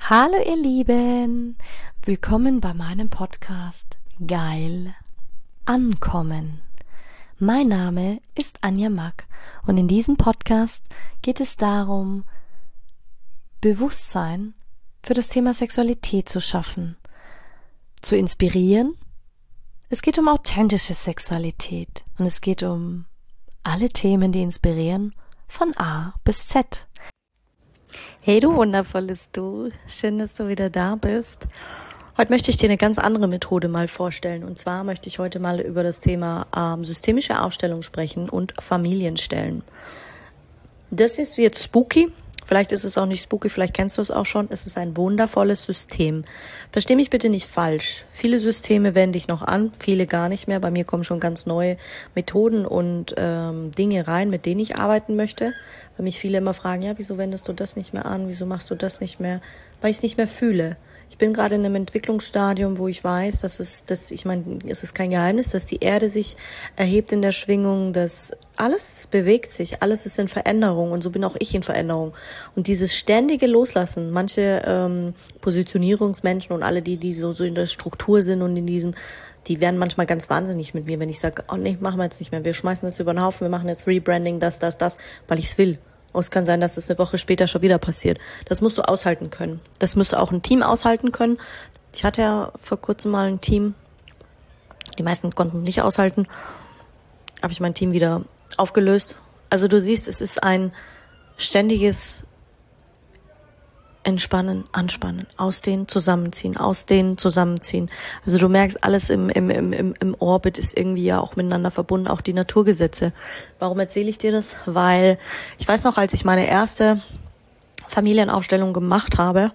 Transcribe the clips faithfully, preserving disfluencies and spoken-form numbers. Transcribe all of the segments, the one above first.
Hallo ihr Lieben, willkommen bei meinem Podcast Geil Ankommen. Mein Name ist Anja Mack und in diesem Podcast geht es darum, Bewusstsein für das Thema Sexualität zu schaffen, zu inspirieren. Es geht um authentische Sexualität und es geht um alle Themen, die inspirieren, von A bis Z. Hey du wundervolles Du, schön, dass du wieder da bist. Heute möchte ich dir eine ganz andere Methode mal vorstellen. Und zwar möchte ich heute mal über das Thema ähm, systemische Aufstellung sprechen und Familienstellen. Das ist jetzt spooky. Vielleicht ist es auch nicht spooky, vielleicht kennst du es auch schon. Es ist ein wundervolles System. Versteh mich bitte nicht falsch. Viele Systeme wende ich noch an, viele gar nicht mehr. Bei mir kommen schon ganz neue Methoden und ähm, Dinge rein, mit denen ich arbeiten möchte. Weil mich viele immer fragen, ja, wieso wendest du das nicht mehr an? Wieso machst du das nicht mehr? Weil ich es nicht mehr fühle. Ich bin gerade in einem Entwicklungsstadium, wo ich weiß, dass es, dass ich meine, es ist kein Geheimnis, dass die Erde sich erhebt in der Schwingung, dass alles bewegt sich, alles ist in Veränderung und so bin auch ich in Veränderung. Und dieses ständige Loslassen, manche ähm, Positionierungsmenschen und alle, die die so so in der Struktur sind und in diesem, die werden manchmal ganz wahnsinnig mit mir, wenn ich sage, oh nee, machen wir jetzt nicht mehr, wir schmeißen das über den Haufen, wir machen jetzt Rebranding, das, das, das, weil ich es will. Und es kann sein, dass es eine Woche später schon wieder passiert. Das musst du aushalten können. Das müsste auch ein Team aushalten können. Ich hatte ja vor kurzem mal ein Team, die meisten konnten nicht aushalten, habe ich mein Team wieder aufgelöst. Also du siehst, es ist ein ständiges Entspannen, Anspannen, ausdehnen, zusammenziehen, ausdehnen, zusammenziehen. Also du merkst, alles im, im, im, im Orbit ist irgendwie ja auch miteinander verbunden, auch die Naturgesetze. Warum erzähle ich dir das? Weil ich weiß noch, als ich meine erste Familienaufstellung gemacht habe,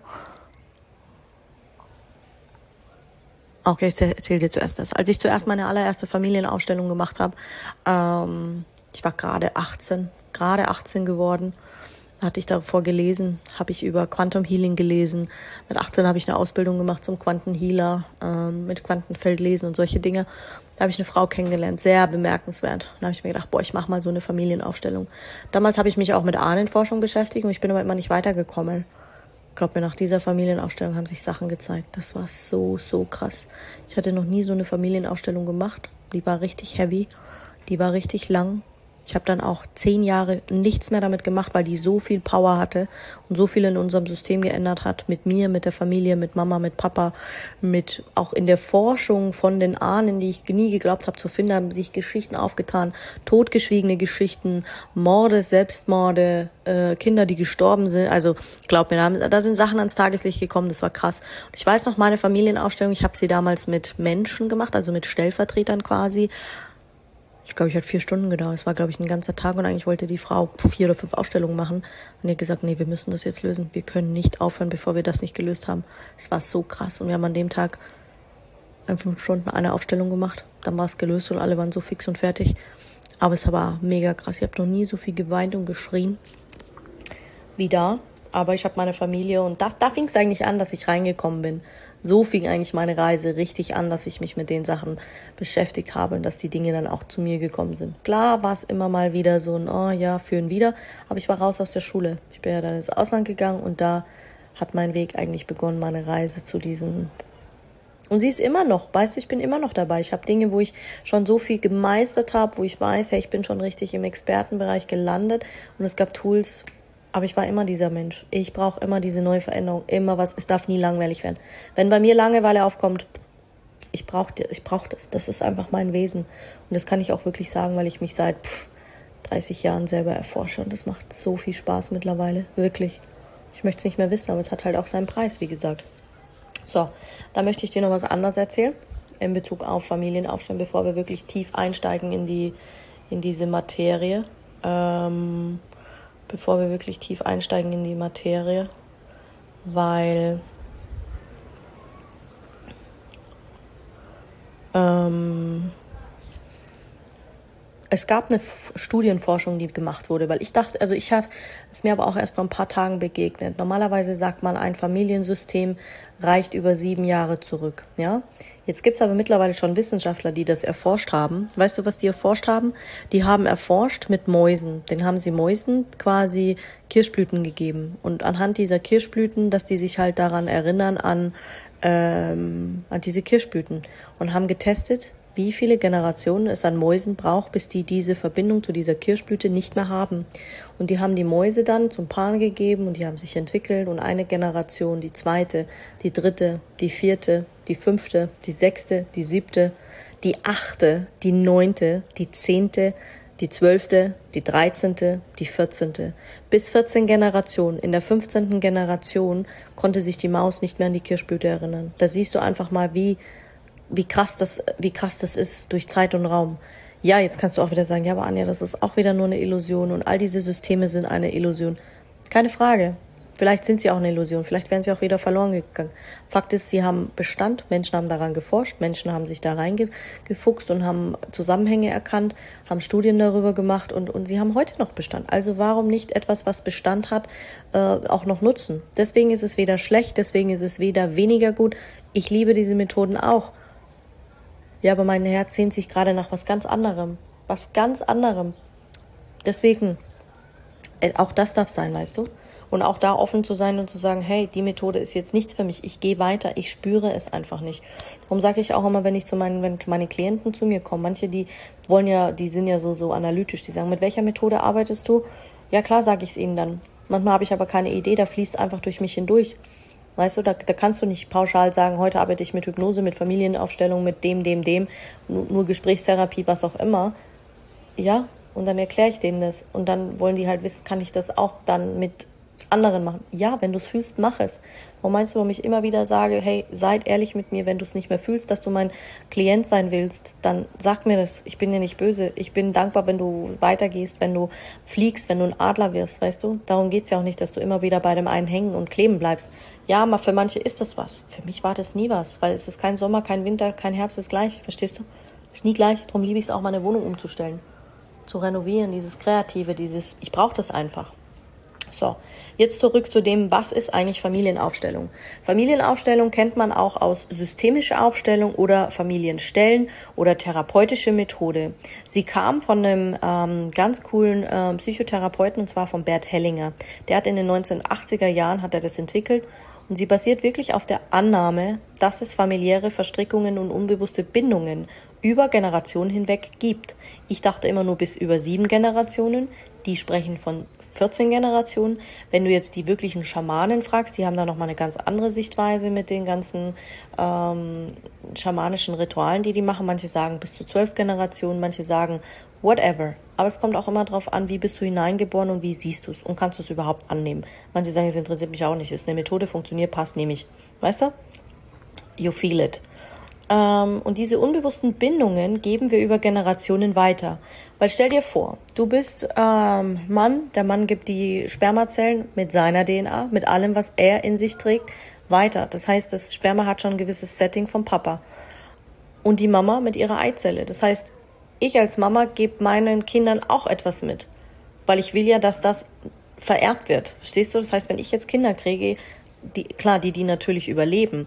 okay, ich erzähle dir zuerst das. Als ich zuerst meine allererste Familienaufstellung gemacht habe, ähm, ich war gerade achtzehn, gerade achtzehn geworden, hatte ich davor gelesen, habe ich über Quantum Healing gelesen. Mit achtzehn habe ich eine Ausbildung gemacht zum Quantenhealer, ähm, mit Quantenfeldlesen und solche Dinge. Da habe ich eine Frau kennengelernt, sehr bemerkenswert. Da habe ich mir gedacht, boah, ich mache mal so eine Familienaufstellung. Damals habe ich mich auch mit Ahnenforschung beschäftigt und ich bin aber immer nicht weitergekommen. Glaub mir, nach dieser Familienaufstellung haben sich Sachen gezeigt. Das war so, so krass. Ich hatte noch nie so eine Familienaufstellung gemacht. Die war richtig heavy, die war richtig lang. Ich habe dann auch zehn Jahre nichts mehr damit gemacht, weil die so viel Power hatte und so viel in unserem System geändert hat, mit mir, mit der Familie, mit Mama, mit Papa, mit auch in der Forschung von den Ahnen, die ich nie geglaubt habe zu finden, haben sich Geschichten aufgetan, totgeschwiegene Geschichten, Morde, Selbstmorde, äh, Kinder, die gestorben sind. Also glaub mir, da, da sind Sachen ans Tageslicht gekommen, das war krass. Und ich weiß noch, meine Familienaufstellung, ich habe sie damals mit Menschen gemacht, also mit Stellvertretern quasi. Ich glaube, ich hat vier Stunden gedauert. Es war, glaube ich, ein ganzer Tag und eigentlich wollte die Frau vier oder fünf Aufstellungen machen. Und die hat gesagt, nee, wir müssen das jetzt lösen. Wir können nicht aufhören, bevor wir das nicht gelöst haben. Es war so krass und wir haben an dem Tag in fünf Stunden eine Aufstellung gemacht. Dann war es gelöst und alle waren so fix und fertig. Aber es war mega krass. Ich habe noch nie so viel geweint und geschrien wie da. Aber ich habe meine Familie und da, da fing es eigentlich an, dass ich reingekommen bin. So fing eigentlich meine Reise richtig an, dass ich mich mit den Sachen beschäftigt habe und dass die Dinge dann auch zu mir gekommen sind. Klar war es immer mal wieder so ein, oh ja, führen wieder, aber ich war raus aus der Schule. Ich bin ja dann ins Ausland gegangen und da hat mein Weg eigentlich begonnen, meine Reise zu diesen. Und sie ist immer noch, weißt du, ich bin immer noch dabei. Ich habe Dinge, wo ich schon so viel gemeistert habe, wo ich weiß, hey, ich bin schon richtig im Expertenbereich gelandet und es gab Tools. Aber ich war immer dieser Mensch. Ich brauche immer diese neue Veränderung, immer was. Es darf nie langweilig werden. Wenn bei mir Langeweile aufkommt, ich brauche ich brauch das. Das ist einfach mein Wesen. Und das kann ich auch wirklich sagen, weil ich mich seit pff, dreißig Jahren selber erforsche. Und das macht so viel Spaß mittlerweile. Wirklich. Ich möchte es nicht mehr wissen, aber es hat halt auch seinen Preis, wie gesagt. So, da möchte ich dir noch was anderes erzählen. In Bezug auf Familienaufstellung, bevor wir wirklich tief einsteigen in die in diese Materie. Ähm... bevor wir wirklich tief einsteigen in die Materie, weil ähm, Es gab eine F- Studienforschung, die gemacht wurde, weil ich dachte, also ich hatte, ist mir aber auch erst vor ein paar Tagen begegnet. Normalerweise sagt man, ein Familiensystem reicht über sieben Jahre zurück, ja. Jetzt gibt's aber mittlerweile schon Wissenschaftler, die das erforscht haben. Weißt du, was die erforscht haben? Die haben erforscht mit Mäusen. Den haben sie Mäusen quasi Kirschblüten gegeben. Und anhand dieser Kirschblüten, dass die sich halt daran erinnern an, ähm, an diese Kirschblüten. Und haben getestet, wie viele Generationen es an Mäusen braucht, bis die diese Verbindung zu dieser Kirschblüte nicht mehr haben. Und die haben die Mäuse dann zum Paaren gegeben und die haben sich entwickelt und eine Generation, die zweite, die dritte, die vierte, die fünfte, die sechste, die siebte, die achte, die neunte, die zehnte, die zwölfte, die dreizehnte, die vierzehnte. Bis vierzehn Generationen. In der fünfzehnten Generation konnte sich die Maus nicht mehr an die Kirschblüte erinnern. Da siehst du einfach mal, wie wie krass das, wie krass das ist durch Zeit und Raum. Ja, jetzt kannst du auch wieder sagen, ja, aber Anja, das ist auch wieder nur eine Illusion und all diese Systeme sind eine Illusion. Keine Frage. Vielleicht sind sie auch eine Illusion, vielleicht wären sie auch wieder verloren gegangen. Fakt ist, sie haben Bestand, Menschen haben daran geforscht, Menschen haben sich da reingefuchst und haben Zusammenhänge erkannt, haben Studien darüber gemacht und, und sie haben heute noch Bestand. Also warum nicht etwas, was Bestand hat, äh, auch noch nutzen? Deswegen ist es weder schlecht, deswegen ist es weder weniger gut. Ich liebe diese Methoden auch. Ja, aber mein Herz sehnt sich gerade nach was ganz anderem. Was ganz anderem. Deswegen, äh, auch das darf sein, weißt du? Und auch da offen zu sein und zu sagen, hey, die Methode ist jetzt nichts für mich. Ich gehe weiter, ich spüre es einfach nicht. Darum sage ich auch immer, wenn ich zu meinen, wenn meine Klienten zu mir kommen, manche, die wollen ja, die sind ja so, so analytisch, die sagen, mit welcher Methode arbeitest du? Ja klar, sage ich es ihnen dann. Manchmal habe ich aber keine Idee, da fließt einfach durch mich hindurch. Weißt du, da, da kannst du nicht pauschal sagen, heute arbeite ich mit Hypnose, mit Familienaufstellung, mit dem, dem, dem, nur, nur Gesprächstherapie, was auch immer. Ja, und dann erkläre ich denen das. Und dann wollen die halt wissen, kann ich das auch dann mit anderen machen? Ja, wenn du es fühlst, mach es. Warum meinst du, warum ich immer wieder sage, hey, seid ehrlich mit mir, wenn du es nicht mehr fühlst, dass du mein Klient sein willst, dann sag mir das. Ich bin dir nicht böse. Ich bin dankbar, wenn du weitergehst, wenn du fliegst, wenn du ein Adler wirst, weißt du? Darum geht's ja auch nicht, dass du immer wieder bei dem einen hängen und kleben bleibst. Ja, mal für manche ist das was. Für mich war das nie was, weil es ist kein Sommer, kein Winter, kein Herbst, ist gleich. Verstehst du? Ist nie gleich. Darum liebe ich es auch, meine Wohnung umzustellen, zu renovieren, dieses Kreative, dieses, ich brauche das einfach. So, jetzt zurück zu dem, was ist eigentlich Familienaufstellung? Familienaufstellung kennt man auch aus systemischer Aufstellung oder Familienstellen oder therapeutische Methode. Sie kam von einem ähm, ganz coolen ähm, Psychotherapeuten, und zwar von Bert Hellinger. Der hat in den neunzehnhundertachtziger Jahren hat er das entwickelt und sie basiert wirklich auf der Annahme, dass es familiäre Verstrickungen und unbewusste Bindungen über Generationen hinweg gibt. Ich dachte immer nur bis über sieben Generationen. Die sprechen von vierzehn Generationen. Wenn du jetzt die wirklichen Schamanen fragst, die haben da nochmal eine ganz andere Sichtweise mit den ganzen ähm, schamanischen Ritualen, die die machen. Manche sagen bis zu zwölf Generationen, manche sagen whatever. Aber es kommt auch immer darauf an, wie bist du hineingeboren und wie siehst du es und kannst du es überhaupt annehmen. Manche sagen, es interessiert mich auch nicht. Ist eine Methode, funktioniert, passt, nehme ich. Weißt du? You feel it. Ähm, und diese unbewussten Bindungen geben wir über Generationen weiter. Weil stell dir vor, du bist ähm, Mann, der Mann gibt die Spermazellen mit seiner D N A, mit allem, was er in sich trägt, weiter. Das heißt, das Sperma hat schon ein gewisses Setting vom Papa. Und die Mama mit ihrer Eizelle. Das heißt, ich als Mama gebe meinen Kindern auch etwas mit. Weil ich will ja, dass das vererbt wird. Verstehst du? Das heißt, wenn ich jetzt Kinder kriege, die, klar, die, die natürlich überleben,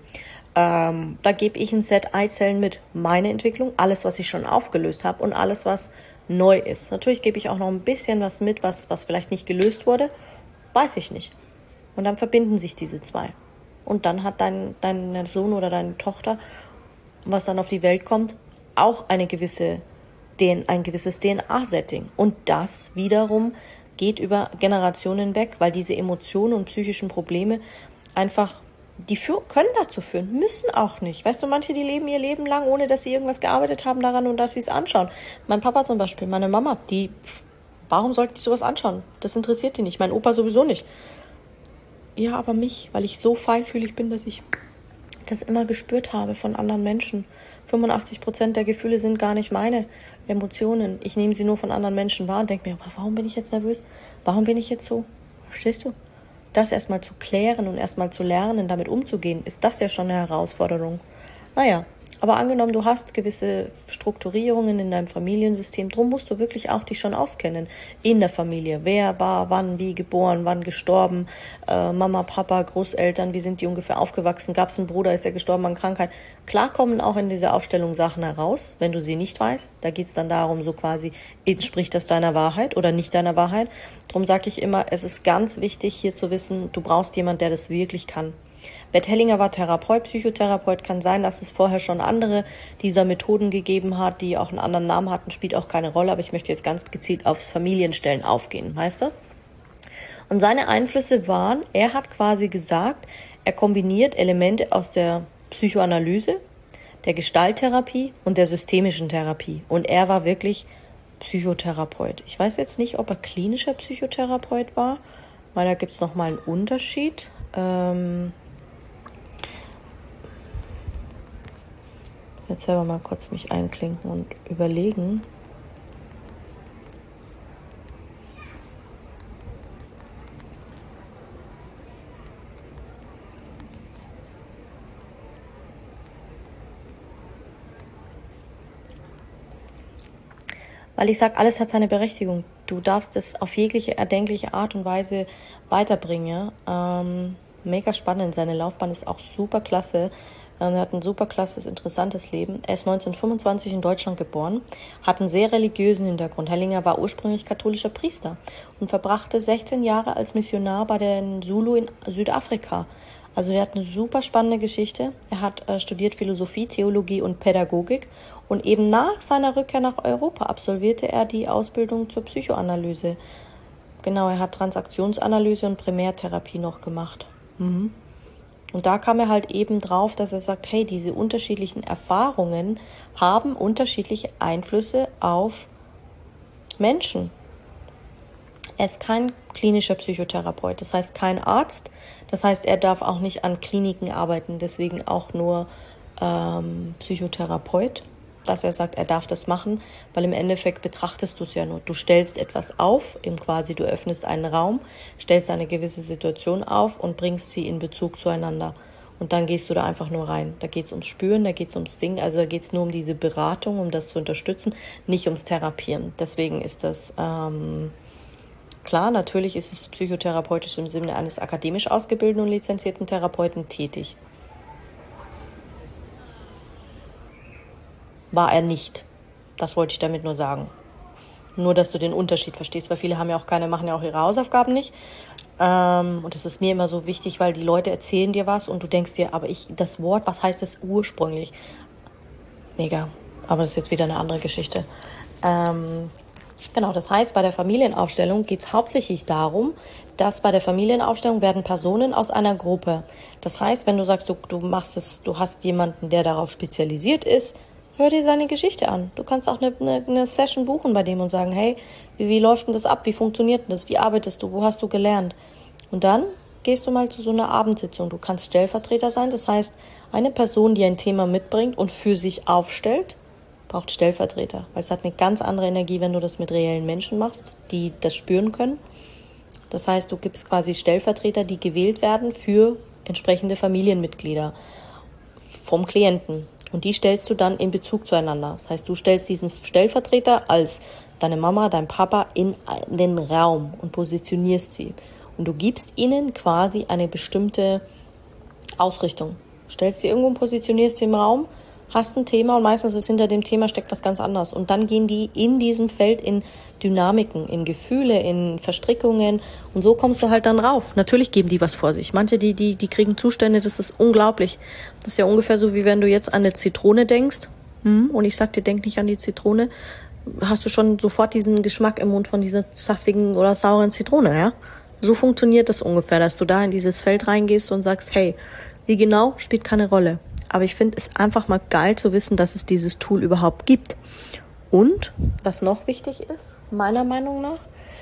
ähm, da gebe ich ein Set Eizellen mit. Meine Entwicklung, alles, was ich schon aufgelöst habe und alles, was neu ist. Natürlich gebe ich auch noch ein bisschen was mit, was, was vielleicht nicht gelöst wurde. Weiß ich nicht. Und dann verbinden sich diese zwei. Und dann hat dein, dein Sohn oder deine Tochter, was dann auf die Welt kommt, auch eine gewisse, ein gewisses D N A-Setting. Und das wiederum geht über Generationen weg, weil diese Emotionen und psychischen Probleme einfach, die für, können dazu führen, müssen auch nicht. Weißt du, manche, die leben ihr Leben lang, ohne dass sie irgendwas gearbeitet haben daran und dass sie es anschauen. Mein Papa zum Beispiel, meine Mama, die, warum sollten die sowas anschauen? Das interessiert die nicht. Mein Opa sowieso nicht. Ja, aber mich, weil ich so feinfühlig bin, dass ich das immer gespürt habe von anderen Menschen. fünfundachtzig Prozent der Gefühle sind gar nicht meine Emotionen. Ich nehme sie nur von anderen Menschen wahr und denke mir, warum bin ich jetzt nervös? Warum bin ich jetzt so? Verstehst du? Das erstmal zu klären und erstmal zu lernen, damit umzugehen, ist das ja schon eine Herausforderung. Naja, Aber angenommen, du hast gewisse Strukturierungen in deinem Familiensystem, drum musst du wirklich auch dich schon auskennen in der Familie. Wer war wann, wie geboren, wann gestorben, äh, Mama, Papa, Großeltern, wie sind die ungefähr aufgewachsen, gab es einen Bruder, ist er gestorben an Krankheit. Klar kommen auch in dieser Aufstellung Sachen heraus, wenn du sie nicht weißt. Da geht es dann darum, so quasi, entspricht das deiner Wahrheit oder nicht deiner Wahrheit. Drum sage ich immer, es ist ganz wichtig hier zu wissen, du brauchst jemanden, der das wirklich kann. Bert Hellinger war Therapeut, Psychotherapeut. Kann sein, dass es vorher schon andere dieser Methoden gegeben hat, die auch einen anderen Namen hatten, spielt auch keine Rolle. Aber ich möchte jetzt ganz gezielt aufs Familienstellen aufgehen, weißt du? Und seine Einflüsse waren, er hat quasi gesagt, er kombiniert Elemente aus der Psychoanalyse, der Gestalttherapie und der systemischen Therapie. Und er war wirklich Psychotherapeut. Ich weiß jetzt nicht, ob er klinischer Psychotherapeut war, weil da gibt es nochmal einen Unterschied. Ähm... Jetzt selber mal kurz mich einklinken und überlegen. Weil ich sage, alles hat seine Berechtigung. Du darfst es auf jegliche erdenkliche Art und Weise weiterbringen. Ja? Ähm, mega spannend. Seine Laufbahn ist auch super klasse. Er hat ein super klasses, interessantes Leben. Er ist neunzehnhundertfünfundzwanzig in Deutschland geboren, hat einen sehr religiösen Hintergrund. Hellinger war ursprünglich katholischer Priester und verbrachte sechzehn Jahre als Missionar bei den Zulu in Südafrika. Also er hat eine super spannende Geschichte. Er hat äh, studiert Philosophie, Theologie und Pädagogik und eben nach seiner Rückkehr nach Europa absolvierte er die Ausbildung zur Psychoanalyse. Genau, er hat Transaktionsanalyse und Primärtherapie noch gemacht. Mhm. Und da kam er halt eben drauf, dass er sagt, hey, diese unterschiedlichen Erfahrungen haben unterschiedliche Einflüsse auf Menschen. Er ist kein klinischer Psychotherapeut, das heißt kein Arzt. Das heißt, er darf auch nicht an Kliniken arbeiten, deswegen auch nur ähm, Psychotherapeut, dass er sagt, er darf das machen, weil im Endeffekt betrachtest du es ja nur. Du stellst etwas auf, eben quasi du öffnest einen Raum, stellst eine gewisse Situation auf und bringst sie in Bezug zueinander. Und dann gehst du da einfach nur rein. Da geht es ums Spüren, da geht es ums Ding, also da geht es nur um diese Beratung, um das zu unterstützen, nicht ums Therapieren. Deswegen ist das ähm, klar, natürlich ist es psychotherapeutisch im Sinne eines akademisch ausgebildeten und lizenzierten Therapeuten tätig. War er nicht. Das wollte ich damit nur sagen. Nur, dass du den Unterschied verstehst, weil viele haben ja auch keine, machen ja auch ihre Hausaufgaben nicht. Ähm, und das ist mir immer so wichtig, weil die Leute erzählen dir was und du denkst dir, aber ich, das Wort, was heißt das ursprünglich? Mega. Aber das ist jetzt wieder eine andere Geschichte. Ähm, genau, das heißt, bei der Familienaufstellung geht es hauptsächlich darum, dass bei der Familienaufstellung werden Personen aus einer Gruppe. Das heißt, wenn du sagst, du, du machst es, du hast jemanden, der darauf spezialisiert ist, hör dir seine Geschichte an. Du kannst auch eine, eine, eine Session buchen bei dem und sagen, hey, wie, wie läuft denn das ab? Wie funktioniert denn das? Wie arbeitest du? Wo hast du gelernt? Und dann gehst du mal zu so einer Abendsitzung. Du kannst Stellvertreter sein. Das heißt, eine Person, die ein Thema mitbringt und für sich aufstellt, braucht Stellvertreter. Weil es hat eine ganz andere Energie, wenn du das mit reellen Menschen machst, die das spüren können. Das heißt, du gibst quasi Stellvertreter, die gewählt werden für entsprechende Familienmitglieder vom Klienten. Und die stellst du dann in Bezug zueinander. Das heißt, du stellst diesen Stellvertreter als deine Mama, dein Papa in den Raum und positionierst sie. Und du gibst ihnen quasi eine bestimmte Ausrichtung. Stellst sie irgendwo und positionierst sie im Raum, hast ein Thema und meistens ist hinter dem Thema steckt was ganz anderes. Und dann gehen die in diesem Feld in Dynamiken, in Gefühle, in Verstrickungen und so kommst du halt dann rauf. Natürlich geben die was vor sich. Manche, die, die, die kriegen Zustände, das ist unglaublich. Das ist ja ungefähr so, wie wenn du jetzt an eine Zitrone denkst hm, und ich sag dir, denk nicht an die Zitrone, hast du schon sofort diesen Geschmack im Mund von dieser saftigen oder sauren Zitrone, ja? So funktioniert das ungefähr, dass du da in dieses Feld reingehst und sagst, hey, wie genau, spielt keine Rolle. Aber ich finde es einfach mal geil zu wissen, dass es dieses Tool überhaupt gibt. Und, was noch wichtig ist, meiner Meinung nach,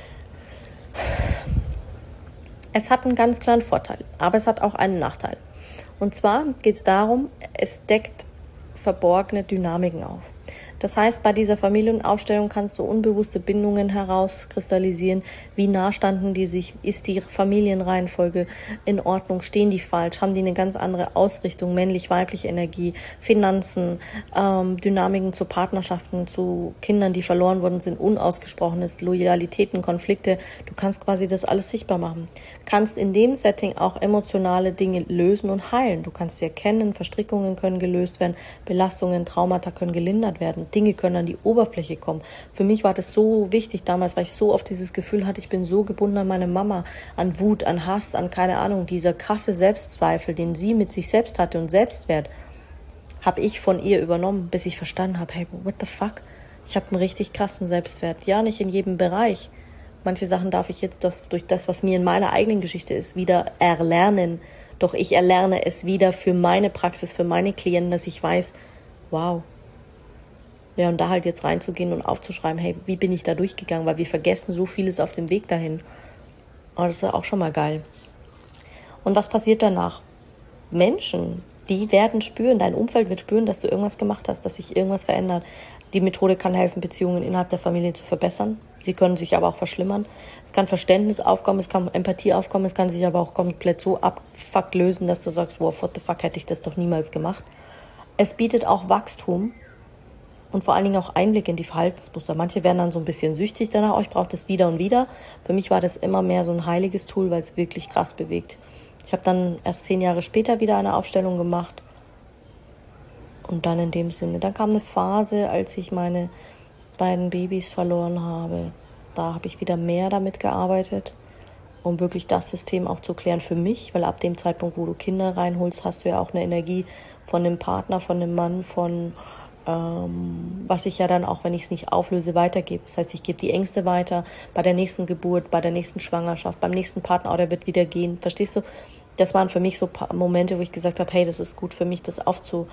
es hat einen ganz klaren Vorteil, aber es hat auch einen Nachteil. Und zwar geht es darum, es deckt verborgene Dynamiken auf. Das heißt, bei dieser Familienaufstellung kannst du unbewusste Bindungen herauskristallisieren. Wie nah standen die sich? Ist die Familienreihenfolge in Ordnung? Stehen die falsch? Haben die eine ganz andere Ausrichtung? Männlich-weibliche Energie, Finanzen, ähm, Dynamiken zu Partnerschaften, zu Kindern, die verloren worden sind, Unausgesprochenes, Loyalitäten, Konflikte. Du kannst quasi das alles sichtbar machen. Kannst in dem Setting auch emotionale Dinge lösen und heilen. Du kannst sie erkennen, Verstrickungen können gelöst werden, Belastungen, Traumata können gelindert werden, Dinge können an die Oberfläche kommen. Für mich war das so wichtig damals, weil ich so oft dieses Gefühl hatte, ich bin so gebunden an meine Mama, an Wut, an Hass, an keine Ahnung, dieser krasse Selbstzweifel, den sie mit sich selbst hatte und Selbstwert, habe ich von ihr übernommen, bis ich verstanden habe, hey, what the fuck? Ich habe einen richtig krassen Selbstwert. Ja, nicht in jedem Bereich. Manche Sachen darf ich jetzt das, durch das, was mir in meiner eigenen Geschichte ist, wieder erlernen. Doch ich erlerne es wieder für meine Praxis, für meine Klienten, dass ich weiß, wow. Ja, und da halt jetzt reinzugehen und aufzuschreiben, hey, wie bin ich da durchgegangen? Weil wir vergessen so vieles auf dem Weg dahin. Aber das ist auch schon mal geil. Und was passiert danach? Menschen, die werden spüren, dein Umfeld wird spüren, dass du irgendwas gemacht hast, dass sich irgendwas verändert. Die Methode kann helfen, Beziehungen innerhalb der Familie zu verbessern. Sie können sich aber auch verschlimmern. Es kann Verständnis aufkommen, es kann Empathie aufkommen, es kann sich aber auch komplett so abfuckt lösen, dass du sagst, wow, what the fuck, hätte ich das doch niemals gemacht. Es bietet auch Wachstum und vor allen Dingen auch Einblick in die Verhaltensmuster. Manche werden dann so ein bisschen süchtig danach, oh, ich brauche das wieder und wieder. Für mich war das immer mehr so ein heiliges Tool, weil es wirklich krass bewegt. Ich habe dann erst zehn Jahre später wieder eine Aufstellung gemacht. Und dann in dem Sinne, dann kam eine Phase, als ich meine beiden Babys verloren habe. Da habe ich wieder mehr damit gearbeitet, um wirklich das System auch zu klären für mich. Weil ab dem Zeitpunkt, wo du Kinder reinholst, hast du ja auch eine Energie von dem Partner, von dem Mann, von ähm, was ich ja dann auch, wenn ich es nicht auflöse, weitergebe. Das heißt, ich gebe die Ängste weiter bei der nächsten Geburt, bei der nächsten Schwangerschaft, beim nächsten Partner, oh, der wird wieder gehen. Verstehst du? Das waren für mich so Momente, wo ich gesagt habe, hey, das ist gut für mich, das aufzulösen,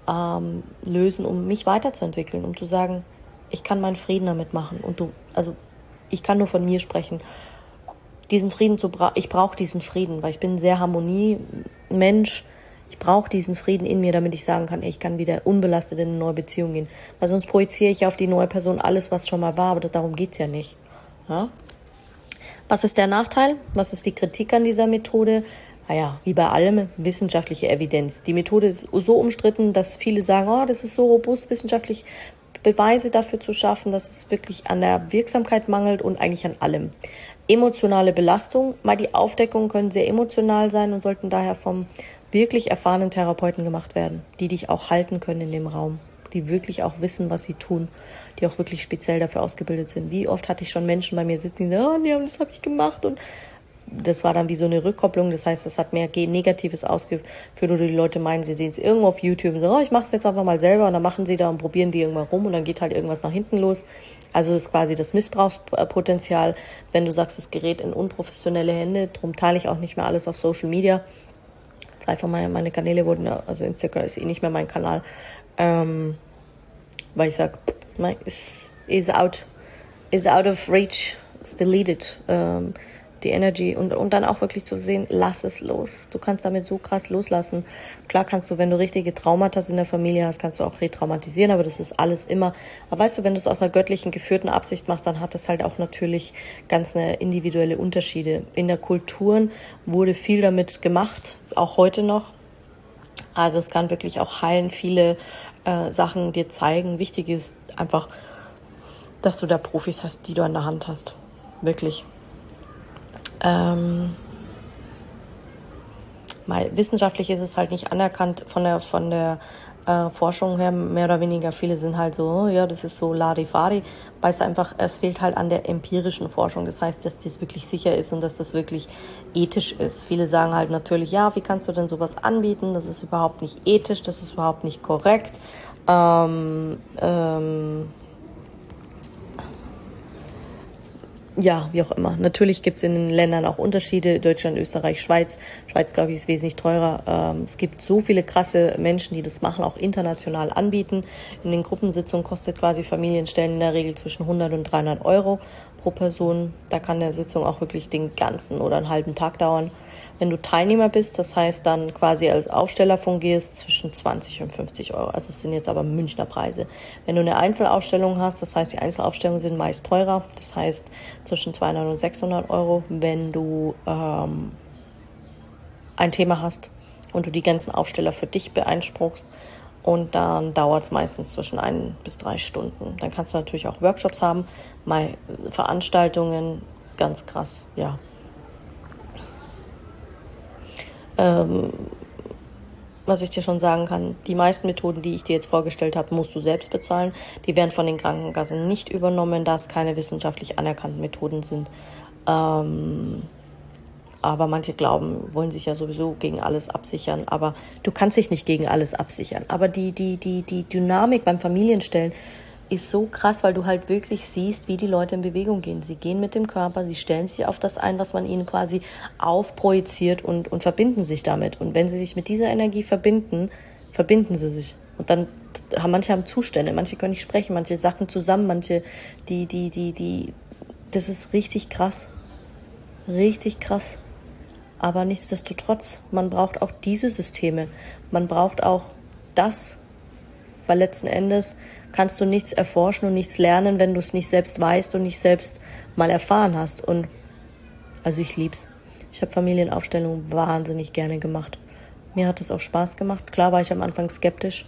um mich weiterzuentwickeln, um zu sagen, ich kann meinen Frieden damit machen. Und du, also ich kann nur von mir sprechen. Diesen Frieden zu bra- ich brauche diesen Frieden, weil ich bin ein sehr Harmonie-Mensch. Ich brauche diesen Frieden in mir, damit ich sagen kann, ey, ich kann wieder unbelastet in eine neue Beziehung gehen. Weil sonst projiziere ich auf die neue Person alles, was schon mal war, aber darum geht's ja nicht. Ja? Was ist der Nachteil? Was ist die Kritik an dieser Methode? Naja, wie bei allem, wissenschaftliche Evidenz. Die Methode ist so umstritten, dass viele sagen, oh, das ist so robust, wissenschaftlich Beweise dafür zu schaffen, dass es wirklich an der Wirksamkeit mangelt und eigentlich an allem. Emotionale Belastung, mal die Aufdeckungen können sehr emotional sein und sollten daher vom wirklich erfahrenen Therapeuten gemacht werden, die dich auch halten können in dem Raum, die wirklich auch wissen, was sie tun, die auch wirklich speziell dafür ausgebildet sind. Wie oft hatte ich schon Menschen bei mir sitzen, die sagen, oh nee, das habe ich gemacht und das war dann wie so eine Rückkopplung, das heißt, das hat mehr Negatives ausgeführt oder die Leute meinen, sie sehen es irgendwo auf YouTube und sagen, oh, ich mache es jetzt einfach mal selber und dann machen sie da und probieren die irgendwann rum und dann geht halt irgendwas nach hinten los. Also das ist quasi das Missbrauchspotenzial, wenn du sagst, es gerät in unprofessionelle Hände, drum teile ich auch nicht mehr alles auf Social Media. Zwei von meinen meine Kanäle wurden, also Instagram ist eh nicht mehr mein Kanal, ähm, weil ich sage, is, is out, is out of reach, it's deleted, ähm, die Energy und, und dann auch wirklich zu sehen, lass es los. Du kannst damit so krass loslassen. Klar kannst du, wenn du richtige Traumata in der Familie hast, kannst du auch retraumatisieren, aber das ist alles immer. Aber weißt du, wenn du es aus einer göttlichen, geführten Absicht machst, dann hat das halt auch natürlich ganz eine individuelle Unterschiede. In der Kulturen wurde viel damit gemacht, auch heute noch. Also es kann wirklich auch heilen, viele äh, Sachen dir zeigen. Wichtig ist einfach, dass du da Profis hast, die du an der Hand hast. Wirklich. Ähm, mal, wissenschaftlich ist es halt nicht anerkannt von der von der äh, Forschung her, mehr oder weniger. Viele sind halt so, oh, ja, das ist so Larifari, weil es einfach, es fehlt halt an der empirischen Forschung. Das heißt, dass das wirklich sicher ist und dass das wirklich ethisch ist. Viele sagen halt natürlich, ja, wie kannst du denn sowas anbieten? Das ist überhaupt nicht ethisch, das ist überhaupt nicht korrekt. Ähm, ähm, Ja, wie auch immer. Natürlich gibt's in den Ländern auch Unterschiede. Deutschland, Österreich, Schweiz. Schweiz, glaube ich, ist wesentlich teurer. Ähm, es gibt so viele krasse Menschen, die das machen, auch international anbieten. In den Gruppensitzungen kostet quasi Familienstellen in der Regel zwischen hundert und dreihundert Euro pro Person. Da kann eine Sitzung auch wirklich den ganzen oder einen halben Tag dauern. Wenn du Teilnehmer bist, das heißt dann quasi als Aufsteller fungierst, zwischen zwanzig und fünfzig Euro. Also es sind jetzt aber Münchner Preise. Wenn du eine Einzelausstellung hast, das heißt, die Einzelausstellungen sind meist teurer, das heißt zwischen zweihundert und sechshundert Euro. Wenn du ähm, ein Thema hast und du die ganzen Aufsteller für dich beanspruchst, und dann dauert es meistens zwischen ein bis drei Stunden. Dann kannst du natürlich auch Workshops haben, mal Veranstaltungen, ganz krass, ja. Ähm, was ich dir schon sagen kann, die meisten Methoden, die ich dir jetzt vorgestellt habe, musst du selbst bezahlen. Die werden von den Krankenkassen nicht übernommen, da es keine wissenschaftlich anerkannten Methoden sind. Ähm, aber manche glauben, wollen sich ja sowieso gegen alles absichern. Aber du kannst dich nicht gegen alles absichern. Aber die, die, die, die Dynamik beim Familienstellen ist so krass, weil du halt wirklich siehst, wie die Leute in Bewegung gehen. Sie gehen mit dem Körper, sie stellen sich auf das ein, was man ihnen quasi aufprojiziert und, und verbinden sich damit. Und wenn sie sich mit dieser Energie verbinden, verbinden sie sich. Und dann haben manche haben Zustände, manche können nicht sprechen, manche Sachen zusammen, manche, die, die, die, die, das ist richtig krass. Richtig krass. Aber nichtsdestotrotz, man braucht auch diese Systeme. Man braucht auch das, weil letzten Endes kannst du nichts erforschen und nichts lernen, wenn du es nicht selbst weißt und nicht selbst mal erfahren hast. Und also ich lieb's. Ich habe Familienaufstellungen wahnsinnig gerne gemacht. Mir hat es auch Spaß gemacht. Klar war ich am Anfang skeptisch.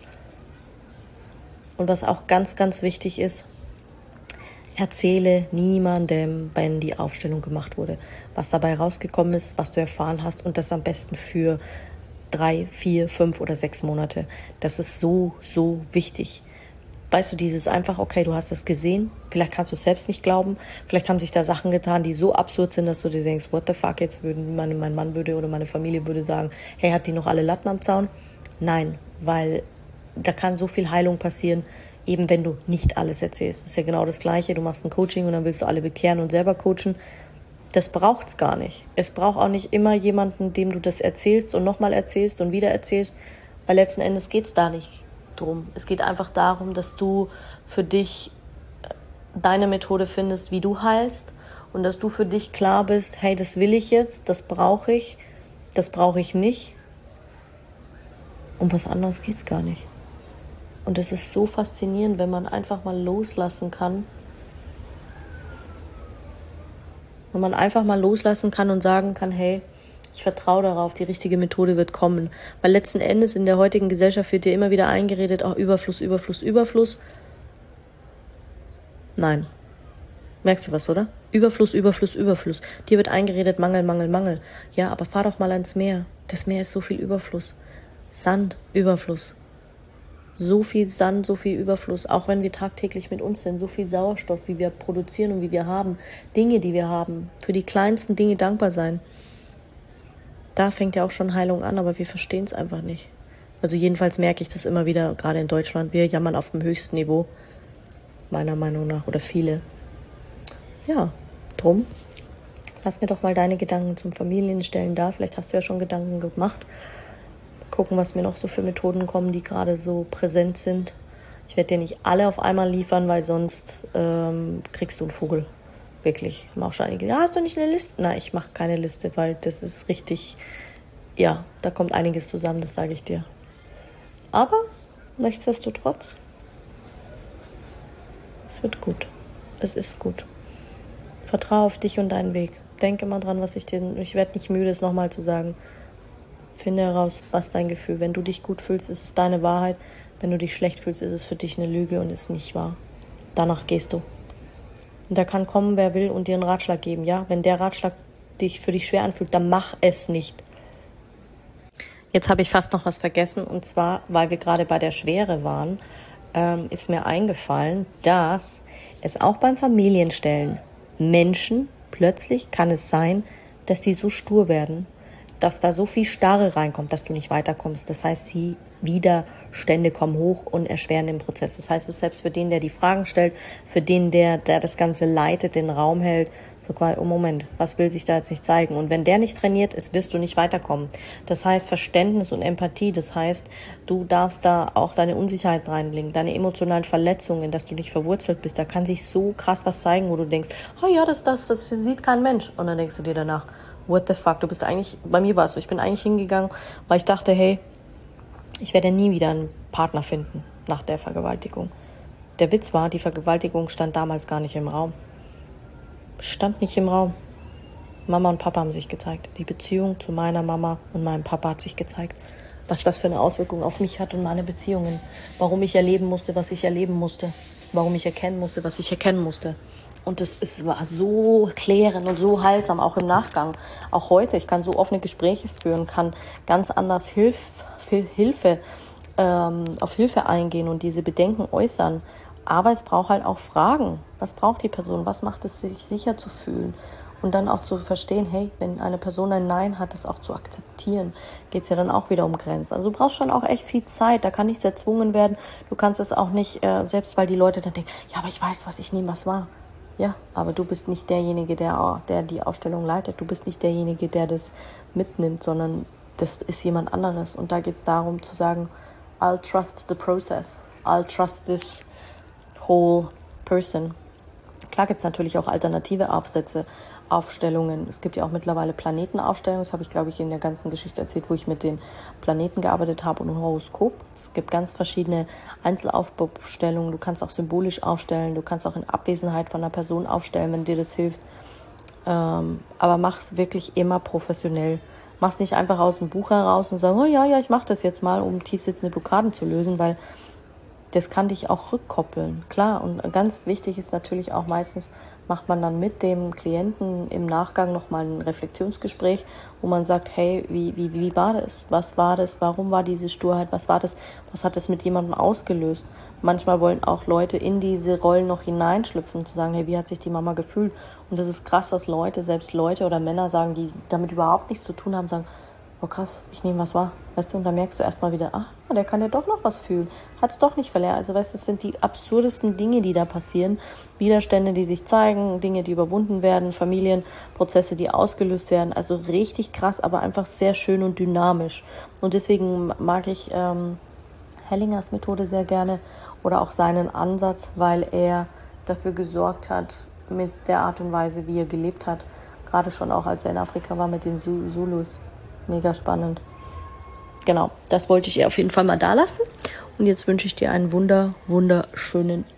Und was auch ganz, ganz wichtig ist, erzähle niemandem, wenn die Aufstellung gemacht wurde, was dabei rausgekommen ist, was du erfahren hast, und das am besten für drei, vier, fünf oder sechs Monate. Das ist so, so wichtig. Weißt du, dieses einfach, okay, du hast das gesehen, vielleicht kannst du es selbst nicht glauben, vielleicht haben sich da Sachen getan, die so absurd sind, dass du dir denkst, what the fuck, jetzt würden meine, mein Mann würde oder meine Familie würde sagen, hey, hat die noch alle Latten am Zaun? Nein, weil da kann so viel Heilung passieren, eben wenn du nicht alles erzählst. Das ist ja genau das Gleiche, du machst ein Coaching und dann willst du alle bekehren und selber coachen. Das braucht's gar nicht. Es braucht auch nicht immer jemanden, dem du das erzählst und nochmal erzählst und wieder erzählst, weil letzten Endes geht's da nicht drum. Es geht einfach darum, dass du für dich deine Methode findest, wie du heilst, und dass du für dich klar bist, hey, das will ich jetzt, das brauche ich, das brauche ich nicht. Um was anderes geht's gar nicht. Und es ist so faszinierend, wenn man einfach mal loslassen kann. Wenn man einfach mal loslassen kann und sagen kann, hey, ich vertraue darauf, die richtige Methode wird kommen. Weil letzten Endes in der heutigen Gesellschaft wird dir immer wieder eingeredet, oh, Überfluss, Überfluss, Überfluss. Nein. Merkst du was, oder? Überfluss, Überfluss, Überfluss. Dir wird eingeredet, Mangel, Mangel, Mangel. Ja, aber fahr doch mal ans Meer. Das Meer ist so viel Überfluss. Sand, Überfluss. So viel Sand, so viel Überfluss, auch wenn wir tagtäglich mit uns sind, so viel Sauerstoff, wie wir produzieren und wie wir haben, Dinge, die wir haben, für die kleinsten Dinge dankbar sein. Da fängt ja auch schon Heilung an, aber wir verstehen es einfach nicht. Also jedenfalls merke ich das immer wieder, gerade in Deutschland, wir jammern auf dem höchsten Niveau, meiner Meinung nach, oder viele. Ja, drum, lass mir doch mal deine Gedanken zum Familienstellen da, vielleicht hast du ja schon Gedanken gemacht. Gucken, was mir noch so für Methoden kommen, die gerade so präsent sind. Ich werde dir nicht alle auf einmal liefern, weil sonst ähm, kriegst du einen Vogel. Wirklich. Ich mache schon einige, ja, hast du nicht eine Liste? Nein, ich mache keine Liste, weil das ist richtig, ja, da kommt einiges zusammen, das sage ich dir. Aber nichtsdestotrotz, es wird gut. Es ist gut. Vertraue auf dich und deinen Weg. Denk immer dran, was ich dir, ich werde nicht müde, es nochmal zu sagen. Finde heraus, was dein Gefühl. Wenn du dich gut fühlst, ist es deine Wahrheit. Wenn du dich schlecht fühlst, ist es für dich eine Lüge und ist nicht wahr. Danach gehst du. Und da kann kommen, wer will, und dir einen Ratschlag geben. Ja, wenn der Ratschlag dich für dich schwer anfühlt, dann mach es nicht. Jetzt habe ich fast noch was vergessen. Und zwar, weil wir gerade bei der Schwere waren, ähm, ist mir eingefallen, dass es auch beim Familienstellen Menschen, plötzlich kann es sein, dass die so stur werden, dass da so viel Starre reinkommt, dass du nicht weiterkommst. Das heißt, die Widerstände kommen hoch und erschweren den Prozess. Das heißt, es ist selbst für den, der die Fragen stellt, für den, der, der das Ganze leitet, den Raum hält, so quasi, oh Moment, was will sich da jetzt nicht zeigen? Und wenn der nicht trainiert ist, wirst du nicht weiterkommen. Das heißt, Verständnis und Empathie, das heißt, du darfst da auch deine Unsicherheit reinbringen, deine emotionalen Verletzungen, dass du nicht verwurzelt bist. Da kann sich so krass was zeigen, wo du denkst, oh ja, das, das, das sieht kein Mensch. Und dann denkst du dir danach, what the fuck, du bist eigentlich, bei mir war es so, ich bin eigentlich hingegangen, weil ich dachte, hey, ich werde nie wieder einen Partner finden nach der Vergewaltigung. Der Witz war, die Vergewaltigung stand damals gar nicht im Raum. Stand nicht im Raum. Mama und Papa haben sich gezeigt. Die Beziehung zu meiner Mama und meinem Papa hat sich gezeigt. Was das für eine Auswirkung auf mich hat und meine Beziehungen. Warum ich erleben musste, was ich erleben musste. Warum ich erkennen musste, was ich erkennen musste. Und es, es war so klärend und so heilsam, auch im Nachgang. Auch heute, ich kann so offene Gespräche führen, kann ganz anders Hilf, Hilfe, ähm, auf Hilfe eingehen und diese Bedenken äußern. Aber es braucht halt auch Fragen. Was braucht die Person? Was macht es, sich sicher zu fühlen? Und dann auch zu verstehen, hey, wenn eine Person ein Nein hat, das auch zu akzeptieren, geht es ja dann auch wieder um Grenzen. Also du brauchst schon auch echt viel Zeit, da kann nichts erzwungen werden. Du kannst es auch nicht, äh, selbst weil die Leute dann denken, ja, aber ich weiß, was ich nehme, was war. Ja, aber du bist nicht derjenige, der, der die Ausstellung leitet. Du bist nicht derjenige, der das mitnimmt, sondern das ist jemand anderes. Und da geht es darum zu sagen, I'll trust the process. I'll trust this whole person. Klar gibt es natürlich auch alternative Aufsätze, Aufstellungen. Es gibt ja auch mittlerweile Planetenaufstellungen. Das habe ich, glaube ich, in der ganzen Geschichte erzählt, wo ich mit den Planeten gearbeitet habe und ein Horoskop. Es gibt ganz verschiedene Einzelaufstellungen. Du kannst auch symbolisch aufstellen. Du kannst auch in Abwesenheit von einer Person aufstellen, wenn dir das hilft. Ähm, aber mach es wirklich immer professionell. Mach es nicht einfach aus dem Buch heraus und sag, oh ja, ja, ich mache das jetzt mal, um tiefsitzende Blockaden zu lösen, weil das kann dich auch rückkoppeln, klar. Und ganz wichtig ist natürlich auch meistens, macht man dann mit dem Klienten im Nachgang nochmal ein Reflexionsgespräch, wo man sagt, hey, wie, wie, wie war das? Was war das? Warum war diese Sturheit? Was war das? Was hat das mit jemandem ausgelöst? Manchmal wollen auch Leute in diese Rollen noch hineinschlüpfen, zu sagen, hey, wie hat sich die Mama gefühlt? Und das ist krass, dass Leute, selbst Leute oder Männer sagen, die damit überhaupt nichts zu tun haben, sagen, oh krass, ich nehme was wahr, weißt du, und dann merkst du erstmal wieder, ach, der kann ja doch noch was fühlen, hat es doch nicht verlernt. Also weißt du, das sind die absurdesten Dinge, die da passieren, Widerstände, die sich zeigen, Dinge, die überwunden werden, Familienprozesse, die ausgelöst werden, also richtig krass, aber einfach sehr schön und dynamisch. Und deswegen mag ich ähm, Hellingers Methode sehr gerne oder auch seinen Ansatz, weil er dafür gesorgt hat, mit der Art und Weise, wie er gelebt hat, gerade schon auch als er in Afrika war mit den Zulus. Mega spannend. Genau, das wollte ich ihr auf jeden Fall mal da lassen. Und jetzt wünsche ich dir einen wunder, wunderschönen